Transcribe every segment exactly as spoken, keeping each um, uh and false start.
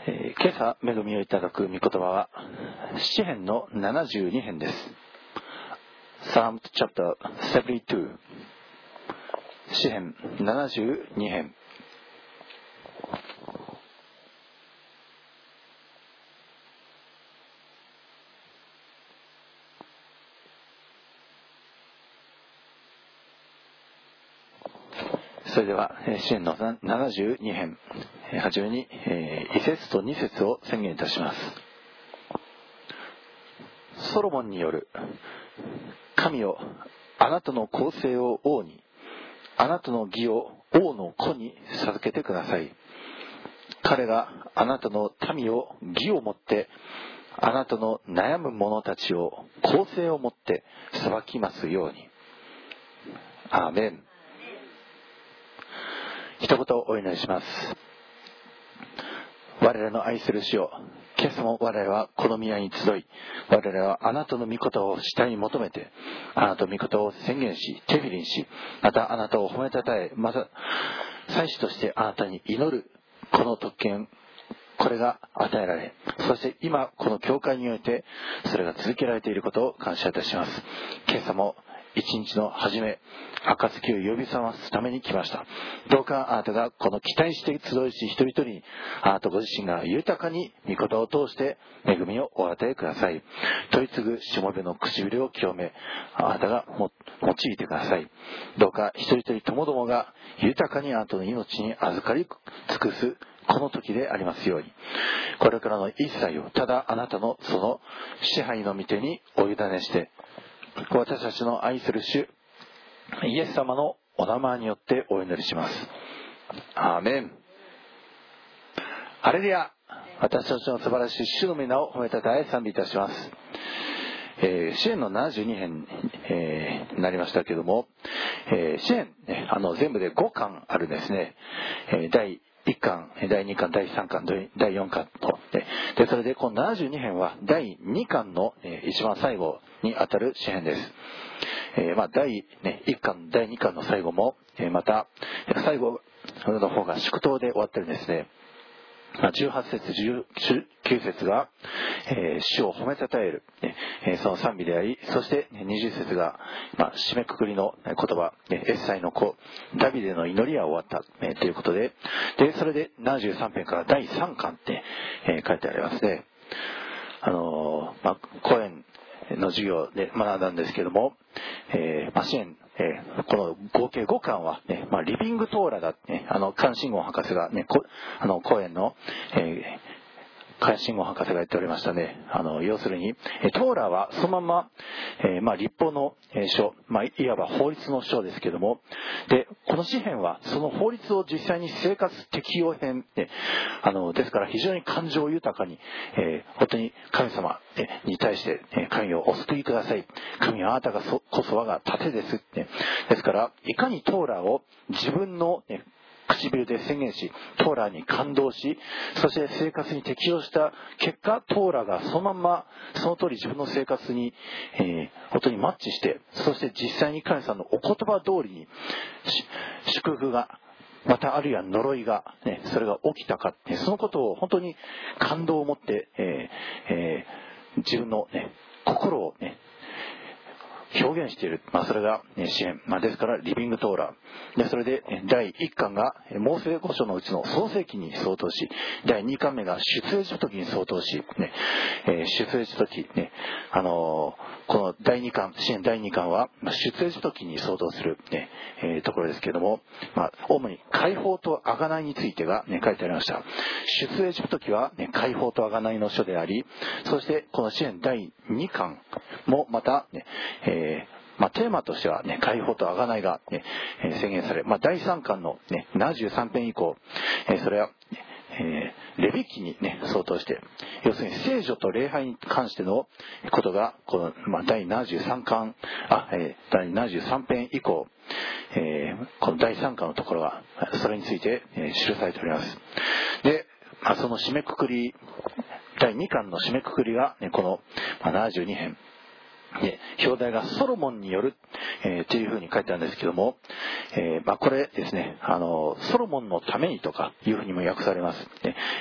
えー、今朝恵みをいただく御言葉は詩編のななじゅうに編です。 Psalm chapter ななじゅうに、詩編ななじゅうに編。それでは詩編のななじゅうに編、はじめにい節とに節を宣言いたします。ソロモンによる、神よ、あなたの公正を王に、あなたの義を王の子に授けてください。彼があなたの民を義をもって、あなたの悩む者たちを公正をもって裁きますように。アーメン。一言お祈りします。我らの愛する主よ、今朝も我々はこの宮に集い、我々はあなたの御事を主体に求めて、あなたの御事を宣言し、テフィリンし、またあなたを褒めたたえ、また祭司としてあなたに祈るこの特権、これが与えられ、そして今この教会においてそれが続けられていることを感謝いたします。今朝も一日の初め、暁を呼び覚ますために来ました。どうかあなたがこの期待して集いし一人一人に、あなたご自身が豊かに御言を通して恵みをお与えください。取り次ぐしもべの唇を清め、あなたがも用いてください。どうか一人一人ともどもが豊かにあなたの命に預かり尽くすこの時でありますように。これからの一切をただあなたのその支配の御手にお委ねして、私たちの愛する主イエス様のお名前によってお祈りします。アーメン。ハレルヤ。私たちの素晴らしい主の皆を褒めたたえ賛美いたします。えー、詩編のななじゅうに編、えー、になりましたけれども、えー、詩編、ね、あの全部でごかんあるんですね。えー、だいいっかん、だいにかん、だいさんかん、だいよんかんと。で、それでこのななじゅうに編はだいにかんの、えー、一番最後にあたる詩編です。えー、まあだいいっかん、だいにかんの最後も、えー、また最後の方が祝祷で終わってるんですね。じゅうはち節、じゅうきゅう節が、えー、主を褒めたたえる、えー、その賛美であり、そしてにじゅう節が、まあ、締めくくりの言葉、エッサイの子ダビデの祈りは終わった、えー、ということで、でそれでななじゅうさん編からだいさんかんって、えー、書いてありますね。あのーまあ、コエンの授業で学んだんですけども、えーまあ、支援、えー、この合計ごかんは、ね、まあ、リビングトーラだ、ね、あの関心号博士が、ね、こあのコエンの、えー関心号博士が言っておりましたね。あの要するにトーラはそのまま、えーまあ、立法の書、まあ、いわば法律の書ですけども、でこの詩編はその法律を実際に生活適用編で、あのですから非常に感情豊かに、えー、本当に神様に対して神をお救いください、神はあなたがそこそ我が盾です、ね、ですからいかにトーラを自分の、ね、唇で宣言し、トーラに感動し、そして生活に適応した結果、トーラがそのまんまその通り自分の生活に、えー、本当にマッチして、そして実際に神様のお言葉通りに祝福が、またあるいは呪いが、ね、それが起きたか、ね、そのことを本当に感動を持って、えーえー、自分の、ね、心をね表現している、まあ、それが支援、まあ、ですからリビングトーラーで、それでだいいっかんがモーセ五書のうちの創世記に相当し、だいにかんめが出エジプト記に相当し、ねえー、出エジプト記、ねあのー、このだいにかん、支援だいにかんは出エジプト記に相当する、ねえー、ところですけれども、まあ、主に解放と贖いについてが、ね、書いてありました。出エジプト記は、ね、解放と贖いの書であり、そしてこの支援だいにかんもまた、ねえーえーまあ、テーマとしては、ね、解放と贖いが、ねえー、宣言され、まあ、だいさんかんの、ね、ななじゅうさん編以降、えー、それは、えー、レビ記に、ね、相当して、要するに聖女と礼拝に関してのことがこの、まあ、だいななじゅうさんかんあ、えー、だいななじゅうさん編以降、えー、このだいさんかんのところがそれについて、えー、記されております。で、まあ、その締めくくりだいにかんの締めくくりが、ね、この、まあ、ななじゅうに編で表題がソロモンによる、えー、というふうに書いてあるんですけども、えーまあ、これですね、あのソロモンのためにとかいうふうにも訳されます、ね、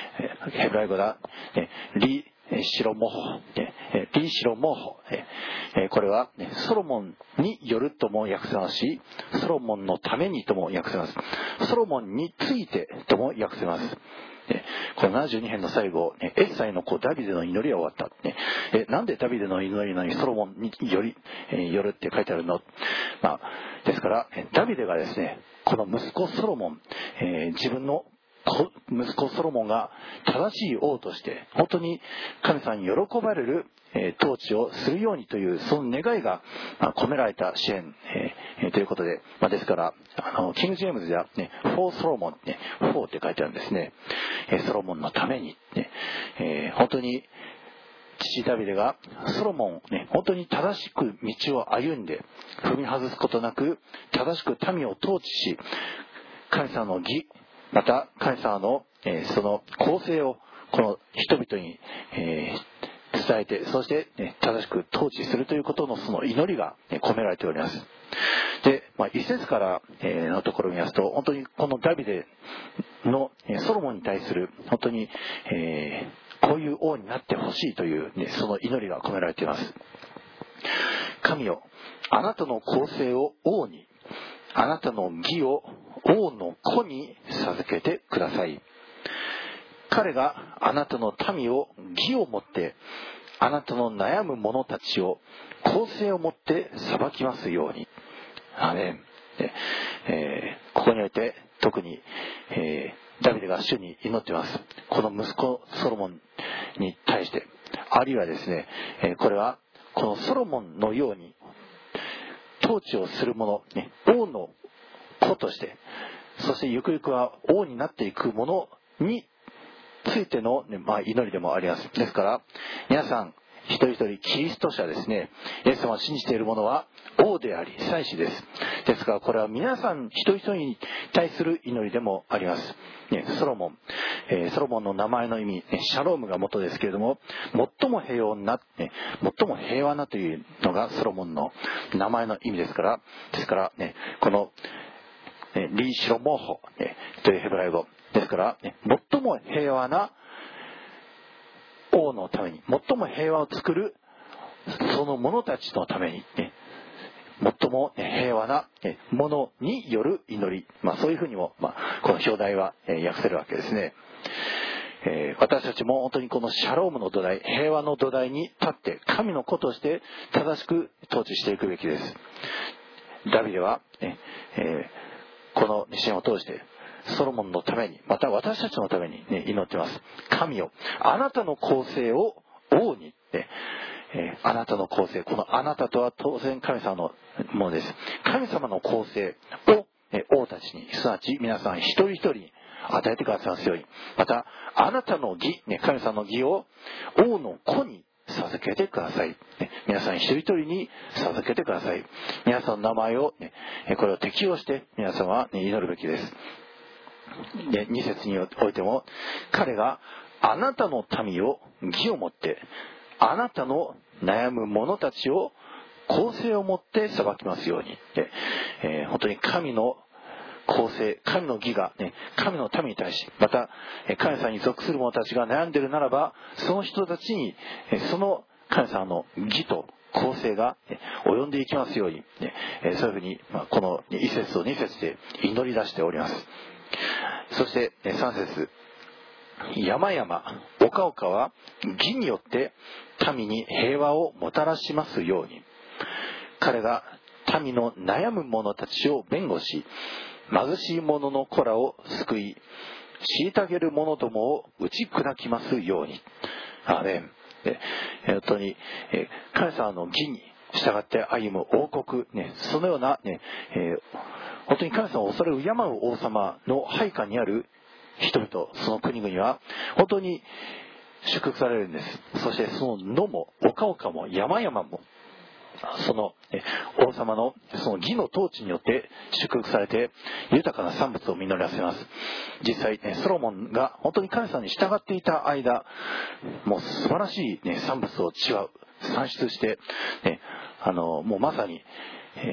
ヘブライ語だ、リシロモホ、リシロモホ、これはソロモンによるとも訳せますし、ソロモンのためにとも訳せます。ソロモンについてとも訳せます。このななじゅうに編の最後、エッサイの子ダビデの祈りは終わった。えなんでダビデの祈りなのにソロモンにより、えよるって書いてあるの、まあ、ですからダビデがですね、この息子ソロモン、えー、自分の息子ソロモンが正しい王として本当に神様に喜ばれる、えー、統治をするようにというその願いが、まあ、込められた支援、えー、ということで、まあ、ですからあのキング・ジェームズでは、ね、フォー・ソロモン、ね、フォーって書いてあるんですね、えー、ソロモンのために、ねえー、本当に父ダビデがソロモン、ね、本当に正しく道を歩んで踏み外すことなく正しく民を統治し、神様の義また神様の、えー、その公正をこの人々に、えー、伝えて、そして、ね、正しく統治するということのその祈りが、ね、込められております。で、まあ、一節から、えー、のところを見ますと、本当にこのダビデの、えー、ソロモンに対する本当に、えー、こういう王になってほしいという、ね、その祈りが込められています。神よ、あなたの公正を王に、あなたの義を王の子に授けてください。彼があなたの民を義をもってあなたの悩む者たちを公正をもって裁きますように。アーメン。で、えー、ここにおいて特に、えー、ダビデが主に祈っています。この息子ソロモンに対して、あるいはですね、えー、これはこのソロモンのように統治をする者、ね、王の子として、そしてゆくゆくは王になっていく者についての、ねまあ、祈りでもあります。ですから皆さん一人一人キリスト者ですね。イエス様を信じている者は王であり祭司です。ですからこれは皆さん一人一人に対する祈りでもあります。ね、ソロモン、えー、ソロモンの名前の意味、ね、シャロームが元ですけれども、最も平穏な、ね、最も平和なというのがソロモンの名前の意味ですから、ですからね、このね、リーシロモーホ、ね、というヘブライ語ですから、ね、最も平和な王のために、最も平和を作るその者たちのために、ね、最も平和なものによる祈り、まあ、そういうふうにも、まあ、この表題は訳せるわけですね。えー、私たちも本当にこのシャロームの土台、平和の土台に立って神の子として正しく統治していくべきです。ダビデは、ねえー、この支援を通してソロモンのために、また私たちのために、ね、祈っています。神よ、あなたの公正を王に、ねえー、あなたの公正、このあなたとは当然神様のものです。神様の公正を、ね、王たちに、すなわち皆さん一人一人に与えてくださいますように。またあなたの義、ね、神様の義を王の子に授けてください、ね、皆さん一人一人に授けてください。皆さんの名前を、ね、これを適用して皆様は、ね、祈るべきです。で、に節においても、彼があなたの民を義をもってあなたの悩む者たちを公正をもって裁きますように。で、えー、本当に神の公正、神の義が、ね、神の民に対し、また神様に属する者たちが悩んでいるならば、その人たちにその神様の義と公正が及んでいきますように、ね、そういうふうにこのい節とに節で祈り出しております。そしてさん節、山々丘々は義によって民に平和をもたらしますように。彼が民の悩む者たちを弁護し、貧しい者の子らを救い、虐げる者どもを打ち砕きますように。アーメン。で、本当に神様の義に従って歩む王国、ね、そのような、ねえー、本当に神様を恐れ敬う王様の配下にある人々、その国々は本当に祝福されるんです。そしてその野も丘々も山々もその王様のその義の統治によって祝福されて豊かな産物を実らせます。実際、ね、ソロモンが本当に神様に従っていた間、もう素晴らしい、ね、産物を地は産出して、ね、あのもうまさに、えー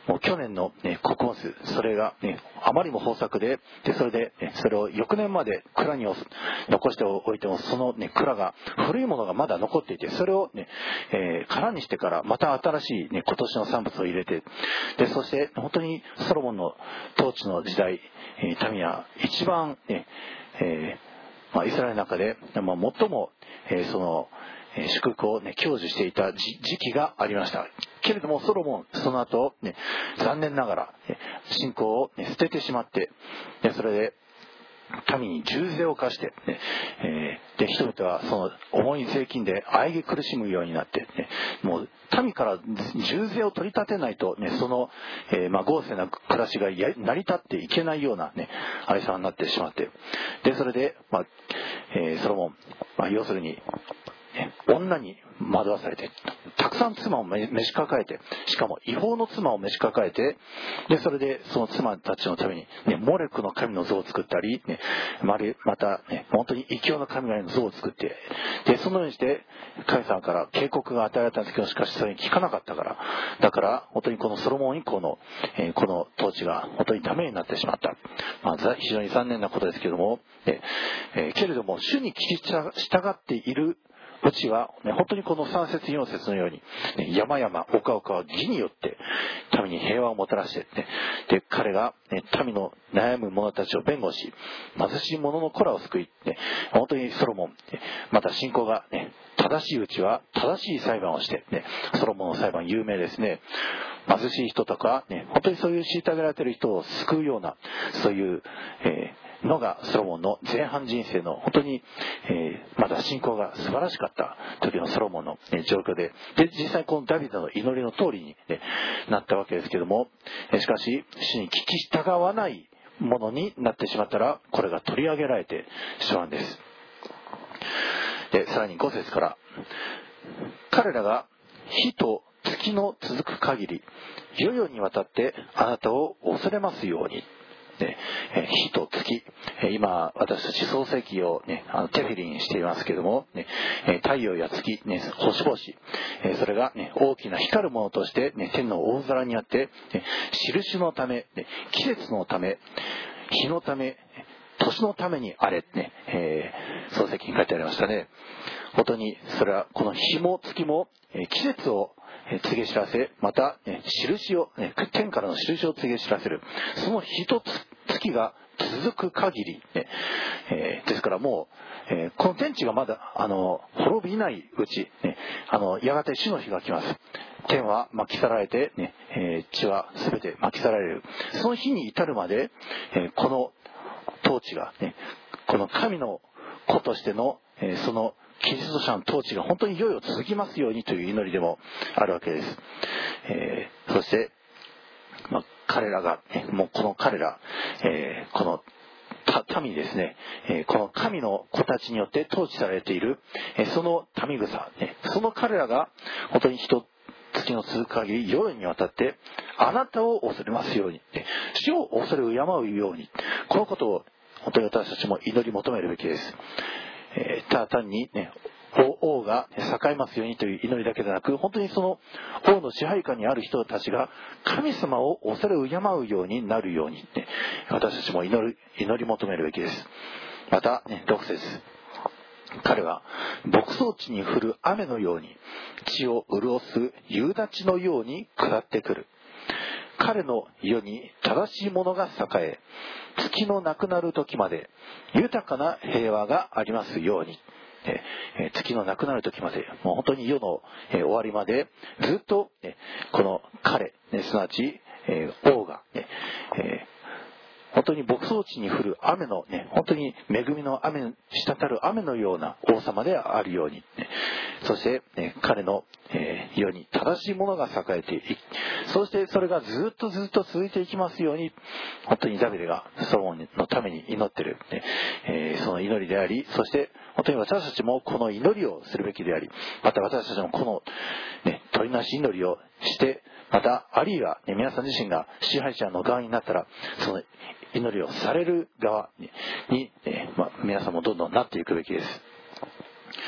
もう去年の、ね、穀物、それが、ね、あまりにも豊作で、でそれで、ね、それを翌年まで蔵に残しておいても、その、ね、蔵が古いものがまだ残っていて、それを、ねえー、空にしてからまた新しい、ね、今年の産物を入れて、でそして本当にソロモンの統治の時代、えー、民は一番、ねえーまあ、イスラエルの中で、まあ、最も、えー、その祝福を、ね、享受していた時期がありました。けれどもソロモンその後、ね、残念ながら、ね、信仰を、ね、捨ててしまって、でそれで民に重税を課して、ねえー、で人々はその重い税金で喘ぎ苦しむようになって、ね、もう民から重税を取り立てないと、ね、その、えーまあ、豪勢な暮らしがや成り立っていけないような、ね、ありさまになってしまって、でそれで、まあえー、ソロモン、まあ、要するに女に惑わされてたくさん妻を召し抱えて、しかも違法の妻を召し抱えて、でそれでその妻たちのために、ね、モレクの神の像を作ったり、ね、また、ね、本当に異教の神々の像を作って、でそのようにして神様から警告が与えられたんですけど、しかしそれに聞かなかったから、だから本当にこのソロモン以降の、えー、この統治が本当にダメになってしまった、まあ、非常に残念なことですけども、ねえー、けれども主に聞き従っているうちは、ね、本当にこのさん節よん節のように、ね、山々丘々は義によって民に平和をもたらして、ね、で彼が、ね、民の悩む者たちを弁護し、貧しい者の子らを救い、ね、本当にソロモン、ね、また信仰が、ね、正しいうちは正しい裁判をして、ね、ソロモンの裁判有名ですね。貧しい人とか、ね、本当にそういう虐げられている人を救うような、そういう、えーのがソロモンの前半人生の本当に、えー、まだ信仰が素晴らしかった時のソロモンの、ね、状況で、で実際このダビデの祈りの通りに、ね、なったわけですけども、しかし主に聞き従わないものになってしまったら、これが取り上げられてしまうんです。でさらにご節から、彼らが火と月の続く限り世々にわたってあなたを恐れますように。ね、火と月、今私たち創世記を、ね、あのテフィリンしていますけども、ね、太陽や月、ね、星々、それが、ね、大きな光るものとして、ね、天の大空にあって、ね、印のため、ね、季節のため、日のため、年のためにあれ、ねえー、創世記に書いてありましたね。本当にそれはこの日も月も、えー、季節を告げ知らせ、また、ね、印を、ね、天からの印を告げ知らせる。その日と月が続く限り、ねえー、ですからもう、えー、この天地がまだあの滅びないうち、ね、あのやがて主の日が来ます。天は巻き去られて、ねえー、地は全て巻き去られる。その日に至るまで、えー、この統治が、ね、この神の子としての、えー、そのキリスト者の統治が本当にいよいよ続きますようにという祈りでもあるわけです。えー、そして、まあ、彼らが、ね、もうこの彼ら、えー、この民ですね、えー、この神の子たちによって統治されている、えー、その民草、ね、その彼らが本当に一月の続く限り世々にわたってあなたを恐れますように、ね、主を恐れ敬うように、このことを本当に私たちも祈り求めるべきです。えー、ただ単にね、王が栄えますようにという祈りだけでなく、本当にその王の支配下にある人たちが神様を恐れ敬うようになるように、ね、私たちも祈る祈り求めるべきです。また、ね、ろく節、彼は牧草地に降る雨のように地を潤す夕立のように下ってくる。彼の世に正しいものが栄え、月のなくなる時まで豊かな平和がありますように。えー、月のなくなる時まで、もう本当に世の、えー、終わりまでずっと、ね、この彼、ね、すなわち、えー、王が、ねえー本当に牧草地に降る雨のね、本当に恵みの雨、滴る雨のような王様であるように、ね、そして、ね、彼の、えー、世に正しいものが栄えていき、そしてそれがずっとずっと続いていきますように、本当にダビデがソロモンのために祈っている、ねえー、その祈りであり、そして本当に私たちもこの祈りをするべきであり、また私たちもこの、ね、取りなし祈りをして、またあるいは、ね、皆さん自身が支配者の側になったら、その祈りをされる側に、にえーまあ、皆さんもどんどんなっていくべきです。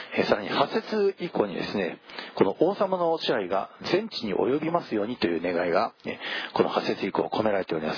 えー、さらにはち節以降にですね、この王様の支配が全地に及びますようにという願いが、えー、このはち節以降込められております。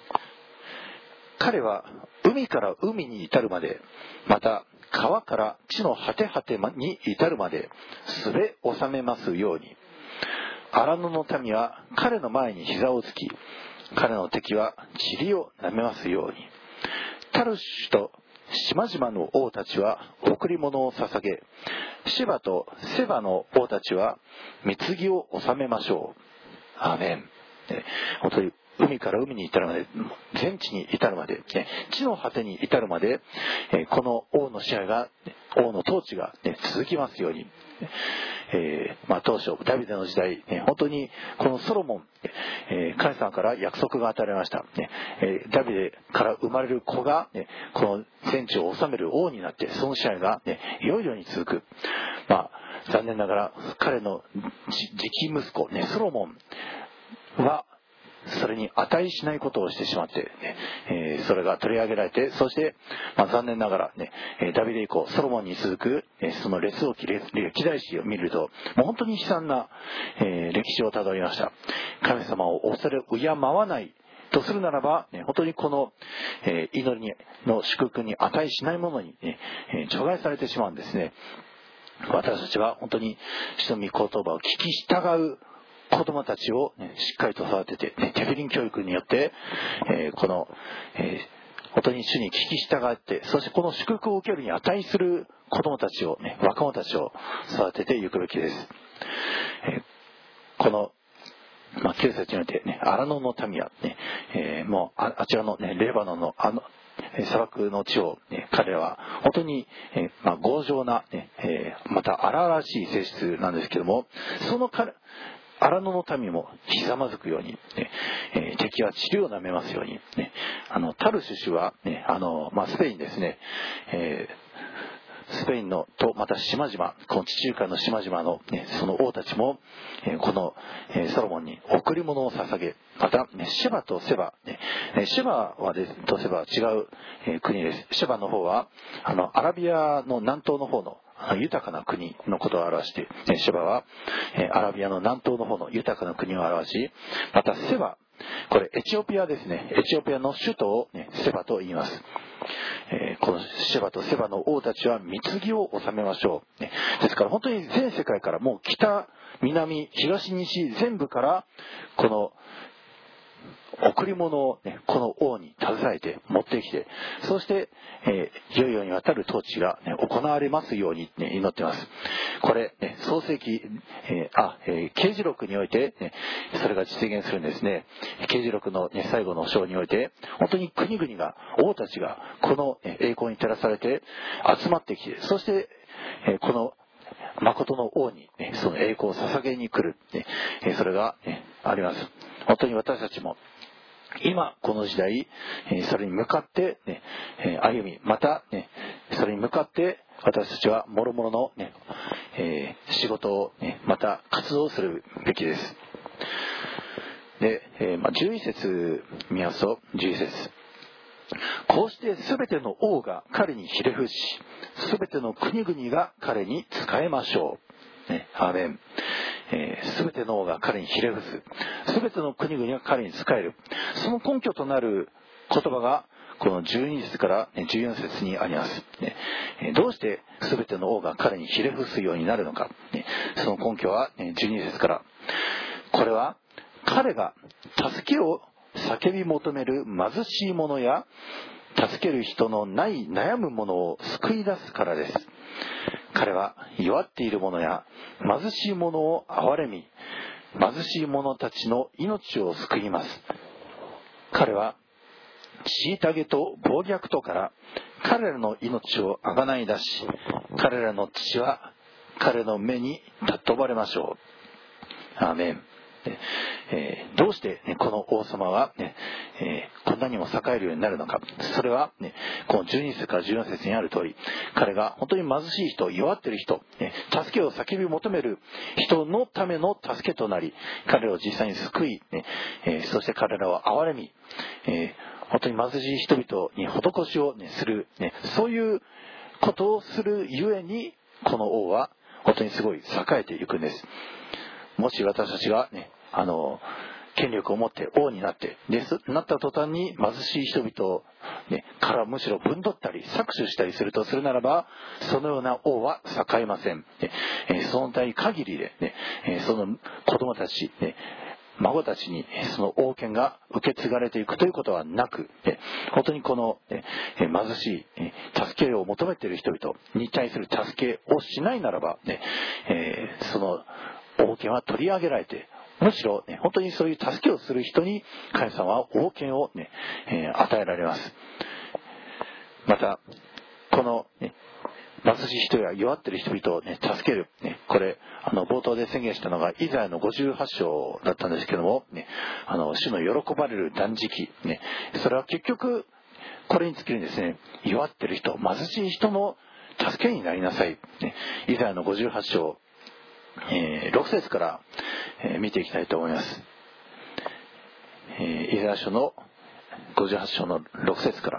彼は海から海に至るまで、また川から地の果て果てに至るまですべ治めますように。荒野の民は彼の前に膝をつき、彼の敵は塵を舐めますように。タルシュと島々の王たちは贈り物を捧げ、シェバとセバの王たちは貢ぎを納めましょう。アーメン。本当に海から海に至るまで、全地に至るまで、地の果てに至るまで、この王の支配が、王の統治が続きますように。えーまあ、当初ダビデの時代、ね、本当にこのソロモン、えー、神様から約束が与えられました、ねえー、ダビデから生まれる子が、ね、この全地を治める王になって、その支配が、ね、いよいよに続く。まあ、残念ながら彼の次期息子、ね、ソロモンはそれに値しないことをしてしまって、ねえー、それが取り上げられて、そして、まあ、残念ながら、ね、ダビデ以降ソロモンに続く、えー、その列王記歴代史を見ると、もう本当に悲惨な、えー、歴史をたどりました。神様を恐れ敬わないとするならば、ね、本当にこの、えー、祈りにの祝福に値しないものに、ねえー、除外されてしまうんですね。私たちは本当に主の御言葉を聞き従う子供たちを、ね、しっかりと育てて、ね、テフリン教育によって、えー、この、えー、本当に主に聞き従って、そしてこの祝福を受けるに値する子供たちを、ね、若者たちを育てていくべきです。えー、この、まあ、きゅう節において、ね、荒野の民は、ねえー、もう あ, あちらの、ね、レバノンのあの砂漠の地を、ね、彼らは本当に、えーまあ、強情な、ねえー、また荒々しい性質なんですけども、その彼荒野の民もひざまずくように、ねえー、敵は塵を舐めますように、ね、あのタルシュ氏は、ねあのまあ、スペインですね、えー、スペインのとまた島々、この地中海の島々の、ね、その王たちも、えー、この、えー、ソロモンに贈り物を捧げ、また、ね、シェバとセバ、ね、シェバはですとセバは違う、えー、国です。シェバの方はあのアラビアの南東の方の豊かな国のことを表して、シェバはアラビアの南東の方の豊かな国を表し、またセバ、これエチオピアですね。エチオピアの首都を、ね、セバと言います。えー、このシェバとセバの王たちは貢ぎを納めましょう、ね、ですから本当に全世界からもう北、南、東、西全部からこの贈り物を、ね、この王に携えて持ってきて、そして、えー、いよいよにわたる統治が、ね、行われますように、ね、祈っています。これ、ね、創世記、えー、あ、えー、啓示録において、ね、それが実現するんですね。啓示録の、ね、最後の章において、本当に国々が、王たちがこの、ね、栄光に照らされて集まってきて、そして、えー、この誠の王に、ね、その栄光を捧げに来る、ね、えー、それが、ね、あります。本当に私たちも今この時代、それに向かって、ね、歩み、また、ね、それに向かって私たちは諸々の、ねえー、仕事を、ね、また活動するべきです。で、えーまあ、じゅういち節見ますと、じゅういち節、こうしてすべての王が彼にひれ伏し、すべての国々が彼に仕えましょう。ね、アーメン。えー、全ての王が彼にひれ伏す、全ての国々が彼に仕える。その根拠となる言葉がこのじゅうに節からじゅうよん節にあります、ね、どうして全ての王が彼にひれ伏すようになるのか、ね、その根拠はじゅうに節から、これは彼が助けを叫び求める貧しい者や助ける人のない悩む者を救い出すからです。彼は弱っている者や貧しい者を憐れみ、貧しい者たちの命を救います。彼は虐げと暴虐とから彼らの命をあがない出し、彼らの血は彼の目に尊ばれましょう。アーメン。えー、どうして、ね、この王様は、ねえー、こんなにも栄えるようになるのか。それは、ね、このじゅうに節からじゅうよん節にある通り、彼が本当に貧しい人、弱っている人、ね、助けを叫び求める人のための助けとなり、彼らを実際に救い、ねえー、そして彼らを憐れみ、えー、本当に貧しい人々に施しを、ね、する、ね、そういうことをするゆえに、 この王は本当にすごい栄えていくんです。もし私たちがね、あの権力を持って王になってでなった途端に貧しい人々を、ね、からむしろぶんどったり搾取したりするとするならば、そのような王は栄えません。えー、その代限りで、ねえー、その子供たち、ね、孫たちにその王権が受け継がれていくということはなく、本当にこの貧しい助けを求めている人々に対する助けをしないならば、ねえー、その王権は取り上げられて、むしろ、ね、本当にそういう助けをする人に神様は王権を、ねえー、与えられます。またこの、ね、貧しい人や弱っている人々を、ね、助ける、ね、これあの冒頭で宣言したのがイザヤのごじゅうはち章だったんですけども、ね、あの主の喜ばれる断食、ね、それは結局これに尽きるんですね。弱っている人、貧しい人の助けになりなさい、ね、イザヤのごじゅうはち章、えー、ろく節から、えー、見ていきたいと思います。えー、イザヤ書のごじゅうはち章のろく節から、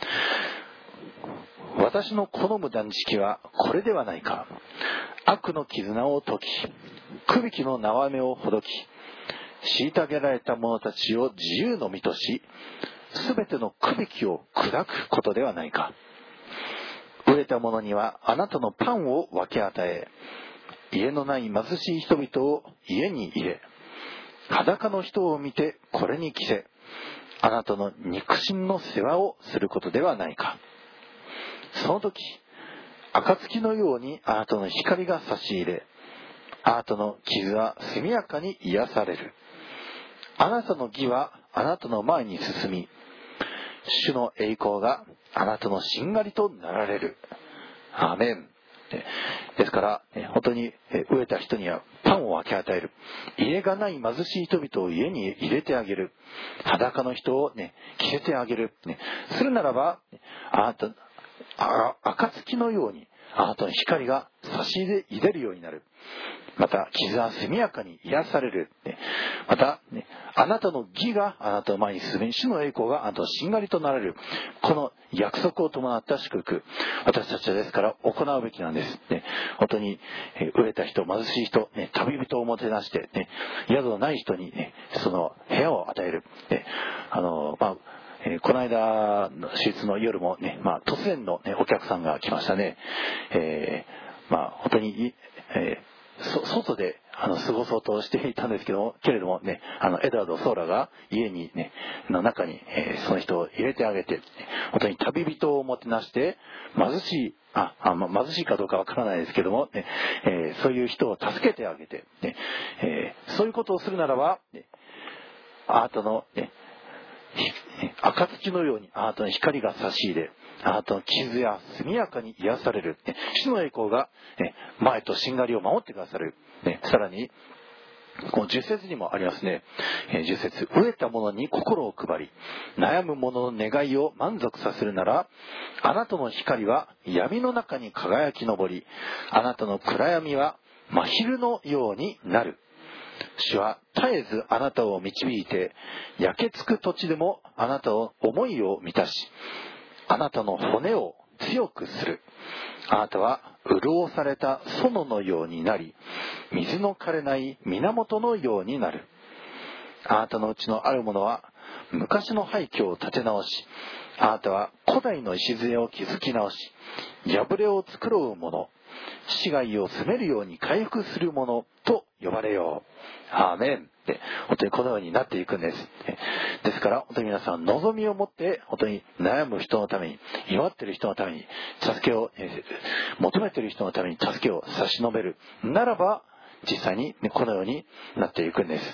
私の好む断食はこれではないか。悪の絆を解き、くびきの縄目をほどき、虐げられた者たちを自由の身とし、すべてのくびきを砕くことではないか。飢えた者にはあなたのパンを分け与え、家のない貧しい人々を家に入れ、裸の人を見てこれに着せ、あなたの肉親の世話をすることではないか。その時、暁のようにあなたの光が差し入れ、あなたの傷は速やかに癒される。あなたの義はあなたの前に進み、主の栄光があなたのしんがりとなられる。アーメン。ですから本当に飢えた人にはパンを分け与える。家がない貧しい人々を家に入れてあげる。裸の人を、ね、着せてあげる。ね、するならばあなたあ暁のようにあなたの光が差し入れるようになる。また傷は速やかに癒される。また、ね、あなたの義があなたの前に進み、主の栄光があなたのしんがりとなられる。この約束を伴った祝福、私たちはですから行うべきなんです。ね、本当に、えー、飢えた人、貧しい人、ね、旅人をもてなして、ね、宿のない人に、ね、その部屋を与える。ね、あのまあえー、この間の手術の夜もね、まあ、突然の、ね、お客さんが来ましたね。えー、まあ本当に、えー、外であの過ごそうとしていたんですけども、けれどもね、あのエドワード・ソーラが家にねの中に、えー、その人を入れてあげて、本当に旅人をもてなして貧しいああ、まあ、貧しいかどうかわからないですけども、ねえー、そういう人を助けてあげて、ねえー、そういうことをするならば、ね、あなたのね暁のようにあなたの光が差し入れ、あなたの傷や速やかに癒される。主の栄光が前としんがりを守ってくださる。さらにこのじゅっ節にもありますね。じゅっ節、飢えた者に心を配り、悩む者の願いを満足させるなら、あなたの光は闇の中に輝き昇り、あなたの暗闇は真昼のようになる。主は絶えずあなたを導いて、焼けつく土地でもあなたの思いを満たし、あなたの骨を強くする。あなたは潤された園のようになり、水の枯れない源のようになる。あなたのうちのあるものは昔の廃墟を建て直し、あなたは古代の礎を築き直し、破れを作ろうもの、死骸を責めるように回復するものと呼ばれよう。アーメンって本当にこのようになっていくんです。ですから本当に皆さん望みを持って本当に悩む人のために、弱っている人のために助けを、えー、求めている人のために助けを差し伸べるならば、実際に、ね、このようになっていくんです。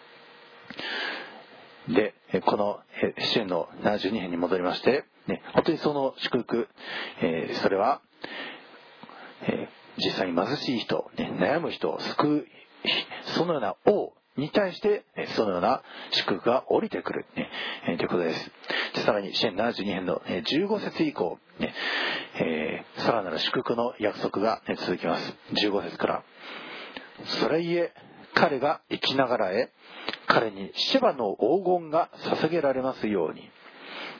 でこの詩篇のななじゅうに編に戻りまして、ね、本当にその祝福、えー、それは、えー、実際に貧しい人、ね、悩む人を救う、そのような王に対してそのような祝福が降りてくる、ねえー、ということです。でさらに詩篇ななじゅうに編のじゅうご節以降、ねえー、さらなる祝福の約束が、ね、続きます。じゅうご節から、それゆえ彼が生きながらえ、彼にシェバの黄金が捧げられますように、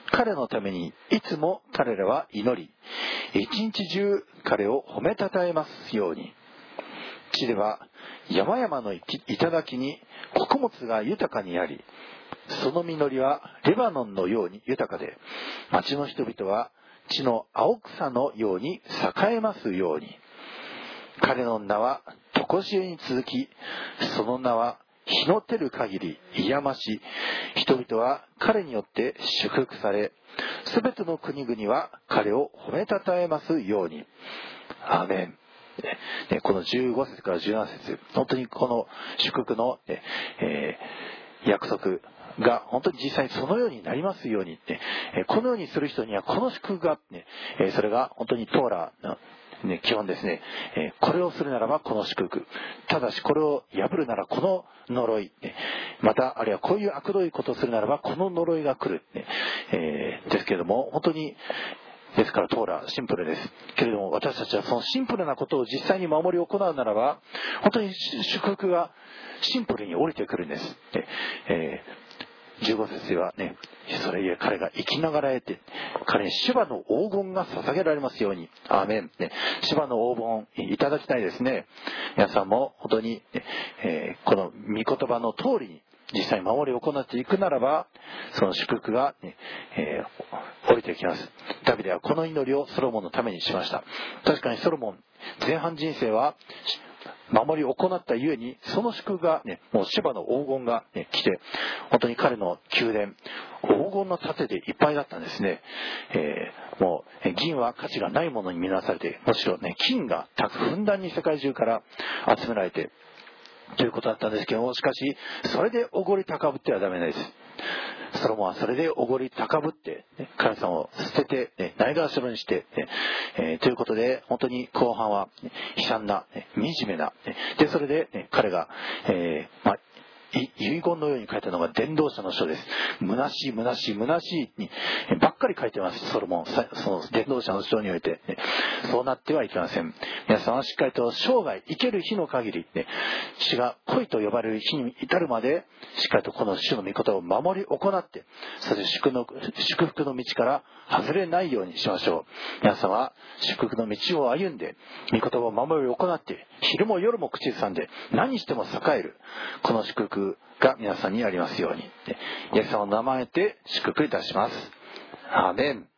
彼のためにいつも彼らは祈り、一日中彼を褒めたたえますように。地では山々の頂に穀物が豊かにあり、その実りはレバノンのように豊かで、町の人々は地の青草のように栄えますように。彼の名は常しえに続き、その名は日の照る限り癒まし、人々は彼によって祝福され、すべての国々は彼を褒めたたえますように。アーメン。ね、このじゅうご節からじゅうなな節、本当にこの祝福の、ねえー、約束が本当に実際にそのようになりますようにって、えー、このようにする人にはこの祝福が、ねえー、それが本当にトーラの、ね、基本ですね、えー、これをするならばこの祝福、ただしこれを破るならこの呪い、ね、またあるいはこういう悪どいことをするならばこの呪いが来る、ねえー、ですけれども、本当にですからトーラシンプルですけれども、私たちはそのシンプルなことを実際に守り行うならば、本当に祝福がシンプルに降りてくるんです。で、えー、じゅうご節ではね、それゆえ彼が生きながらえて、彼にシュバの黄金が捧げられますように。アーメン。ね、シュバの黄金いただきたいですね。皆さんも本当に、ねえー、この御言葉の通りに実際に守りを行っていくならば、その祝福が、ねえー、降りてきます。ダビデはこの祈りをソロモンのためにしました。確かにソロモン前半人生は守りを行ったゆえに、その祝福が、ね、もうシュバの黄金が、ね、来て、本当に彼の宮殿黄金の盾でいっぱいだったんですね。えー、もう銀は価値がないものに見なされて、むしろね、金がふんだんに世界中から集められてということだったんですけども、しかしそれでおごり高ぶってはダメです。ソロモンはそれでおごり高ぶって、ね、神様を捨てて、ね、ないがしろにして、ねえー、ということで本当に後半は、ね、悲惨な、ね、惨めな、ね、でそれで、ね、彼が、えーまあ遺言のように書いたのが伝道者の書です。虚しい虚しい虚しいにばっかり書いてます。ソロモン、その伝道者の書において、ね、そうなってはいけません。皆さんはしっかりと生涯生ける日の限り、ね、主が恋と呼ばれる日に至るまでしっかりとこの主の御言葉を守り行って、そして祝の祝福の道から外れないようにしましょう。皆さんは祝福の道を歩んで御言葉を守り行って、昼も夜も口ずさんで何しても栄えるこの祝福が皆さんにありますように。イエス様の名前で祝福いたします。アーメン。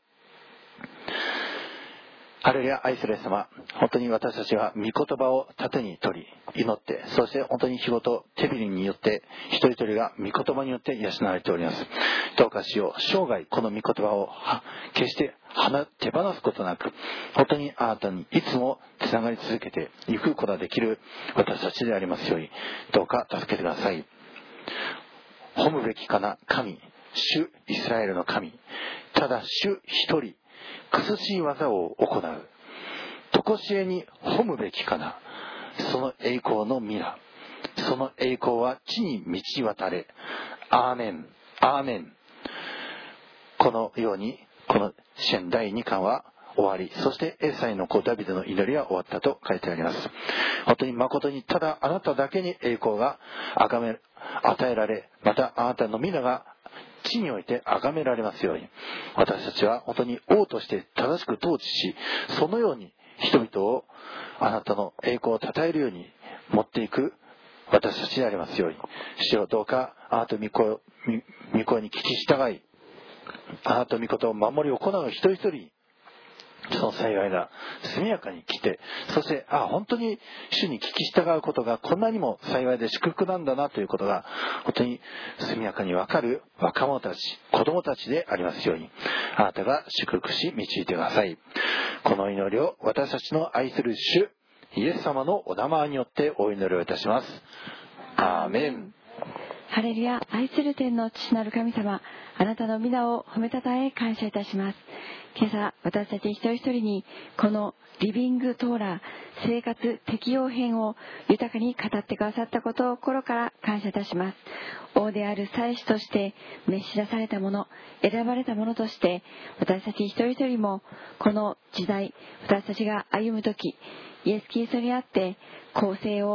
ハレルヤ。愛するイエス様、本当に私たちは御言葉を盾に取り祈って、そして本当に日ごと手びりによって一人一人が御言葉によって養われております。どうかしよう、生涯この御言葉を決して手放すことなく、本当にあなたにいつもつながり続けていくことができる私たちでありますように、どうか助けてください。褒むべきかな神、主イスラエルの神、ただ主一人、苦しい技を行う。常しえに褒むべきかな。その栄光の皆、その栄光は地に満ち渡れ。アーメン、アーメン。このようにこの詩篇だいにかんは終わり、そしてエサイの子ダビデの祈りは終わったと書いてあります。本当に誠にただあなただけに栄光が崇め与えられ、またあなたの皆が地において崇められますように、私たちは本当に王として正しく統治し、そのように人々をあなたの栄光を称えるように持っていく私たちでありますように。主よ、どうかあなたの御声、御声に聞き従い、あなたの御事を守り行う一人一人、その幸いが速やかに来て、そしてあ本当に主に聞き従うことがこんなにも幸いで祝福なんだなということが本当に速やかに分かる若者たち、子供たちでありますように、あなたが祝福し導いてください。この祈りを私たちの愛する主イエス様のお名前によってお祈りをいたします。アーメン。 ハレルヤ。愛する天の父なる神様、あなたの皆を褒めたたえ感謝いたします。今朝私たち一人一人にこのリビングトーラ生活適応編を豊かに語ってくださったことを心から感謝いたします。王である祭司として召し出された者、選ばれた者として私たち一人一人もこの時代、私たちが歩む時、イエス・キリストにあって公正を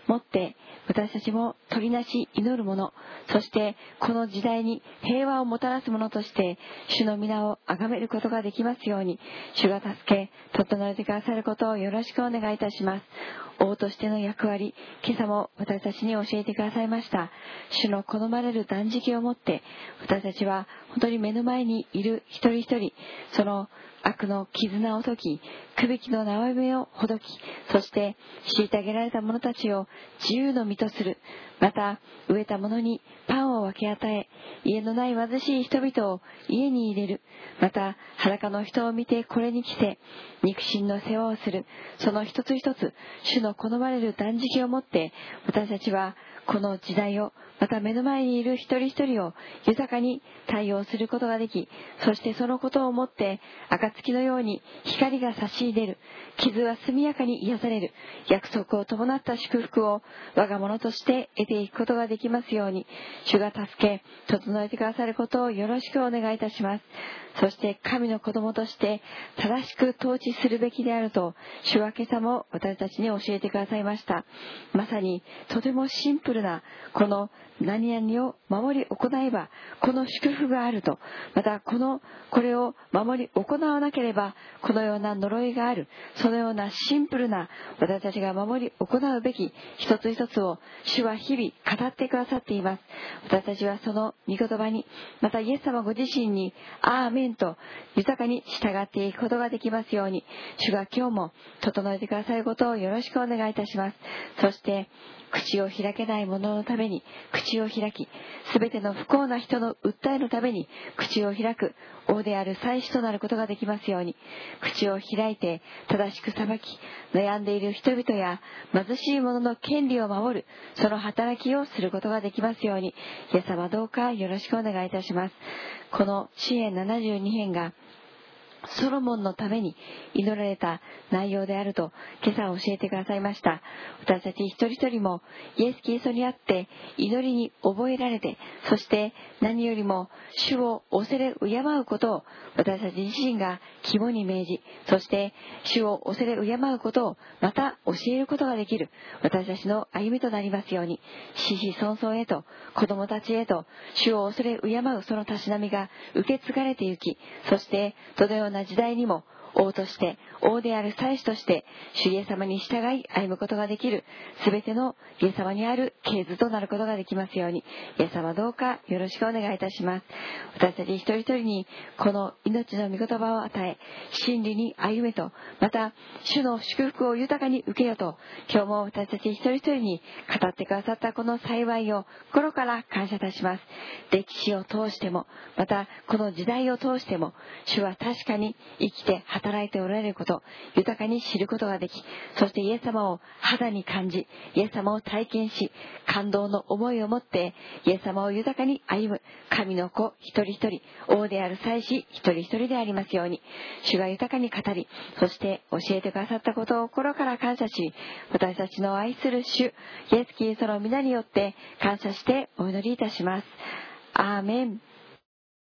もって私たちも取りなし祈るもの、そしてこの時代に平和をもたらすものとして主の皆を崇めることができますように、主が助け整えてくださることをよろしくお願いいたします。王としての役割、今朝も私たちに教えてくださいました。主の好まれる断食をもって私たちは本当に目の前にいる一人一人、その悪の絆を解き、くびきの縄目をほどき、そして虐げられた者たちを自由の身とする。また飢えた者にパンを分け与え、家のない貧しい人々を家に入れる。また裸の人を見てこれに着せ、肉親の世話をする。その一つ一つ主の好まれる断食をもって私たちはこの時代を、また目の前にいる一人一人を豊かに対応することができ、そしてそのことをもって暁のように光が差し出る。傷は速やかに癒される。約束を伴った祝福を我が物として得ていくことができますように、主が助け整えてくださることをよろしくお願いいたします。そして神の子供として正しく統治するべきであると主は今朝も私たちに教えてくださいました。まさにとてもシンプルなこの何々を守り行えばこの祝福があると、またこのこれを守り行わなければこのような呪いがある、そのようなシンプルな私たちが守り行うべき一つ一つを主は日々語ってくださっています。私たちはその御言葉に、またイエス様ご自身にアーメンと豊かに従っていくことができますように、主が今日も整えてくださることをよろしくお願いいたします。そして口を開けない者のために口を開き、すべての不幸な人の訴えのために口を開く王である祭司となることができますように、口を開いて正しく裁き、悩んでいる人々や貧しい者の権利を守る、その働きをすることができますように、イエス様どうかよろしくお願いいたします。この詩編ななじゅうに編がソロモンのために祈られた内容であると今朝教えてくださいました。私たち一人一人もイエス・キリストにあって祈りに覚えられて、そして何よりも主を恐れ敬うことを私たち自身が肝に銘じ、そして主を恐れ敬うことをまた教えることができる私たちの歩みとなりますように、子々孫々へと子供たちへと主を恐れ敬うそのたしなみが受け継がれてゆき、そしてどのような時代にも王として王である祭司として主イエス様に従い歩むことができる、すべてのイエス様にある系図となることができますように、イエス様どうかよろしくお願いいたします。私たち一人一人にこの命の御言葉を与え、真理に歩めと、また主の祝福を豊かに受けよと、今日も私たち一人一人に語ってくださったこの幸いを心から感謝いたします。歴史を通しても、またこの時代を通しても、主は確かに生きて働いておられること、豊かに知ることができ、そしてイエス様を肌に感じ、イエス様を体験し、感動の思いを持ってイエス様を豊かに歩む神の子一人一人、王である祭司一人一人でありますように、主が豊かに語り、そして教えてくださったことを心から感謝し、私たちの愛する主イエス・キリストの皆によって感謝してお祈りいたします。アーメン。